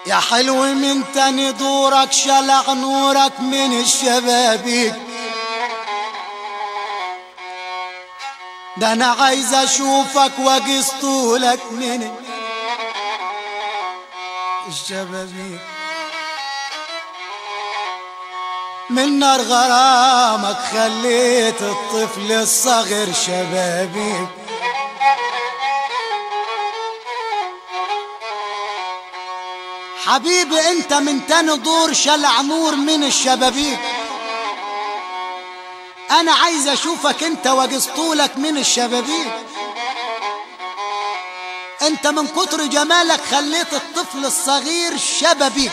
يا حلو من تاني دورك شلع نورك من الشبابيك. ده انا عايز اشوفك واقيس طولك من الشبابيك. من نار غرامك خليت الطفل الصغير شبابيك. حبيبي انت من تاني دور شلع نور من الشبابيك. انا عايز اشوفك انت واقيس طولك من الشبابيك. انت من كتر جمالك خليت الطفل الصغير شبابيك.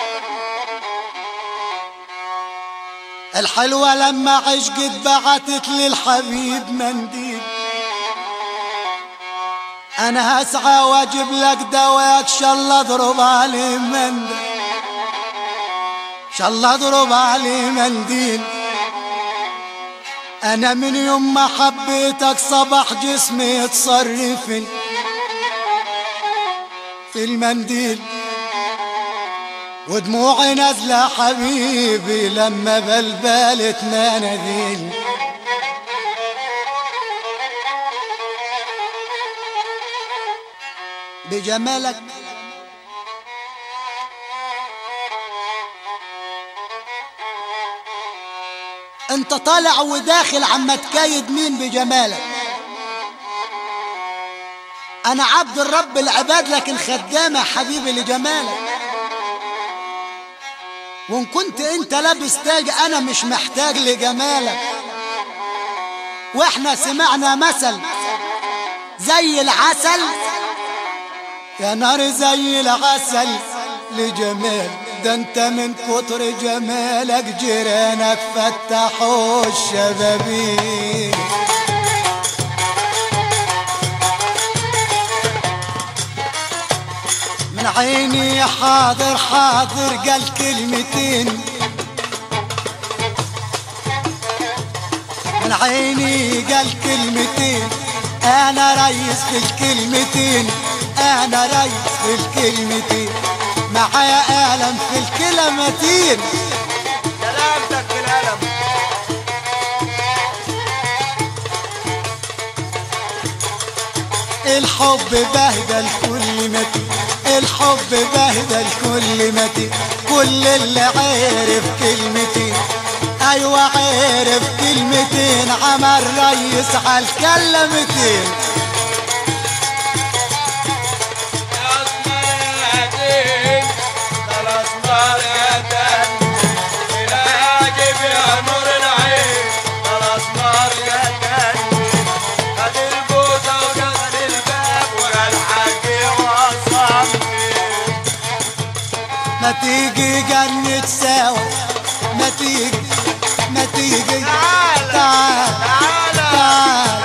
الحلوة لما عشقت بعتت للحبيب منديل. انا هسعى واجيب لك دواك شالله اضرب عليه منديل. شالله اضرب عليه منديل. انا من يوم ما حبيتك صبح جسمي يتصرف في المنديل. ودموعي نازله حبيبي لما بلبلت مناديل. بجمالك انت طالع وداخل عم تكايد مين بجمالك. انا عبد الرب العباد لكن خدامة حبيبي لجمالك. وان كنت انت لابس تاج انا مش محتاج لجمالك. واحنا سمعنا مثل زي العسل يا نار زي العسل لجمال. ده انت من كتر جمالك جيرانك فتحوا الشبابيك. من عيني حاضر حاضر قال كلمتين. من عيني قال كلمتين. انا ريس في الكلمتين. انا ريس في الكلمتين. معايا قلم في الكلمتين. سلامتك في القلم. الحب بهدل كل متين. الحب بهدل كل متين. كل اللي عرف كلمتين. ايوه عرف كلمتين. عمل ريس على الكلمتين. ما تيجي جنة سوا. ما تيجي ما تيجي. تعال تعال تعال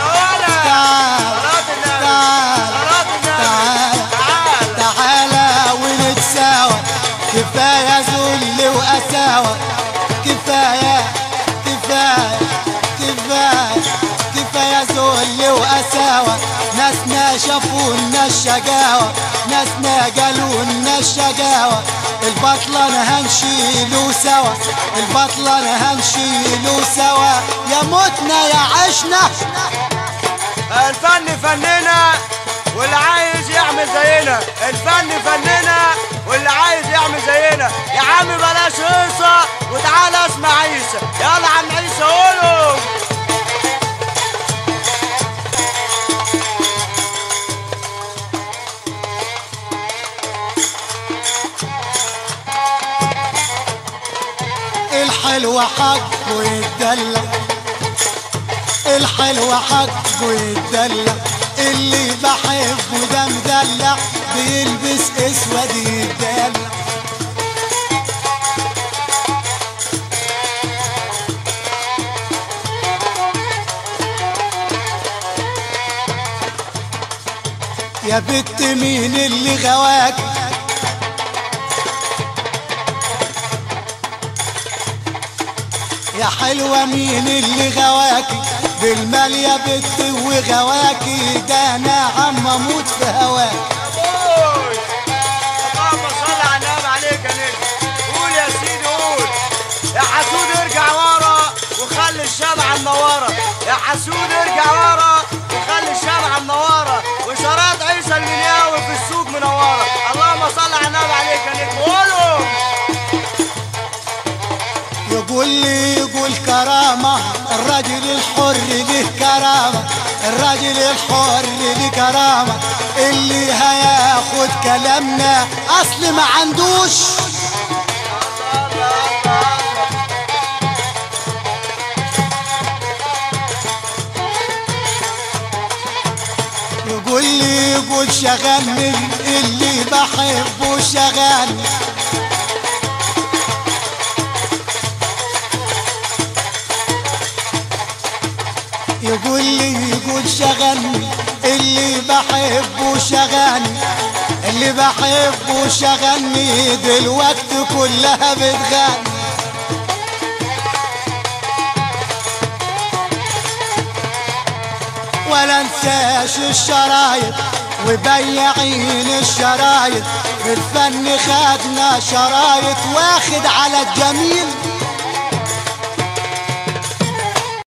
تعال تعال تعال ونتساوى. كفاية ذل وقساوة. كفاية كفاية كفاية كفاية ذل وقساوة. ناسنا شافونا الشقاوة. ناسنا قالولنا الشقاوة. البطلة هنشيلو سوا. البطلة هنشيلو سوا. يا موتنا يا عشنا. الفن فننا واللي عايز يعمل زينا. الفن فننا واللي عايز يعمل زينا. يا عم بلاش هيصة وتعالى اسمع عيسى. يلا عم عيسى قولوا. الحلوة حق ويتدلع. الحلوة حق ويتدلع. اللي بحبه ده مدلع. بيلبس اسود يتدلع. يا بنت مين اللي غواك. يا حلوة مين اللي غواكي. بالمال يا بت وغواكي. ده انا عم اموت في هواك. اللهم صل على النبي يقول لي يقول كرامة، الراجل الحر له كرامة، الراجل الحر له كرامة، اللي هياخد كلامنا اصل ما عندوش. يقول لي يقول شغلني اللي بحبه شغلني، يقول لي يقول شغلني اللي بحبه شغلني، اللي بحبه شغلني دلوقتي كلها بتغني. ولا انساش الشرايط وبياعين الشرايط، في الفن خدنا شرايط واخد على الجميل.